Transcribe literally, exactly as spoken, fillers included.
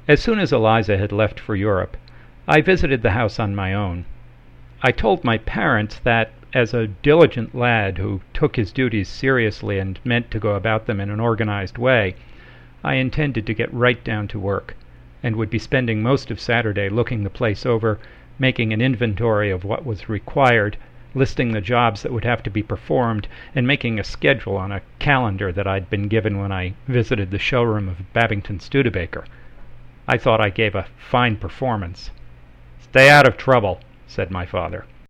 As soon as Eliza had left for Europe, I visited the house on my own. I told my parents that, as a diligent lad who took his duties seriously and meant to go about them in an organized way, I intended to get right down to work, and would be spending most of Saturday looking the place over, making an inventory of what was required, listing the jobs that would have to be performed, and making a schedule on a calendar that I'd been given when I visited the showroom of Babington Studebaker. I thought I gave a fine performance. "Stay out of trouble," said my father.